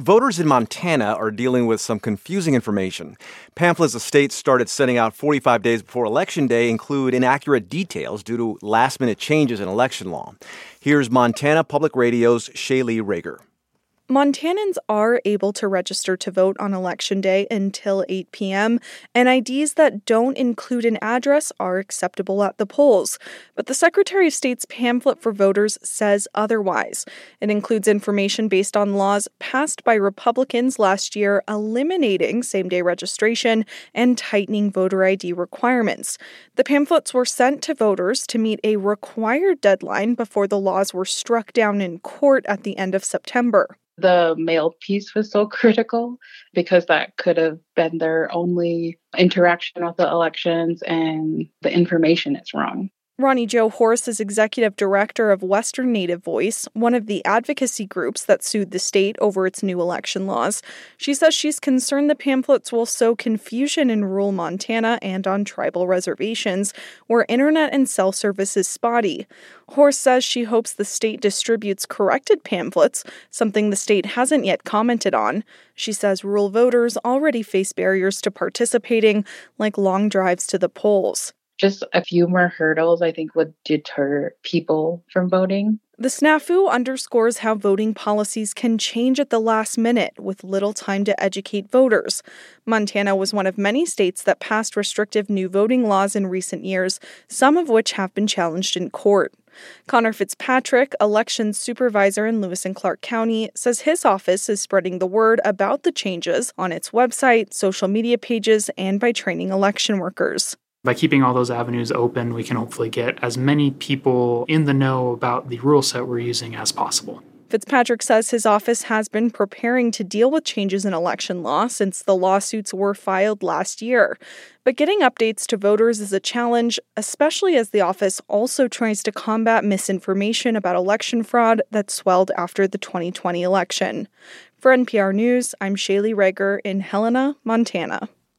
Voters in Montana are dealing with some confusing information. Pamphlets the state started sending out 45 days before Election Day include inaccurate details due to last-minute changes in election law. Here's Montana Public Radio's Shaylee Rager. Montanans are able to register to vote on Election Day until 8 p.m., and IDs that don't include an address are acceptable at the polls. But the Secretary of State's pamphlet for voters says otherwise. It includes information based on laws passed by Republicans last year eliminating same-day registration and tightening voter ID requirements. The pamphlets were sent to voters to meet a required deadline before the laws were struck down in court at the end of September. The mail piece was so critical because that could have been their only interaction with the elections, and the information is wrong. Ronnie Jo Horse is executive director of Western Native Voice, one of the advocacy groups that sued the state over its new election laws. She says she's concerned the pamphlets will sow confusion in rural Montana and on tribal reservations, where internet and cell service is spotty. Horse says she hopes the state distributes corrected pamphlets, something the state hasn't yet commented on. She says rural voters already face barriers to participating, like long drives to the polls. Just a few more hurdles, I think, would deter people from voting. The snafu underscores how voting policies can change at the last minute with little time to educate voters. Montana was one of many states that passed restrictive new voting laws in recent years, some of which have been challenged in court. Connor Fitzpatrick, elections supervisor in Lewis and Clark County, says his office is spreading the word about the changes on its website, social media pages, and by training election workers. By keeping all those avenues open, we can hopefully get as many people in the know about the rule set we're using as possible. Fitzpatrick says his office has been preparing to deal with changes in election law since the lawsuits were filed last year. But getting updates to voters is a challenge, especially as the office also tries to combat misinformation about election fraud that swelled after the 2020 election. For NPR News, I'm Shaylee Rager in Helena, Montana.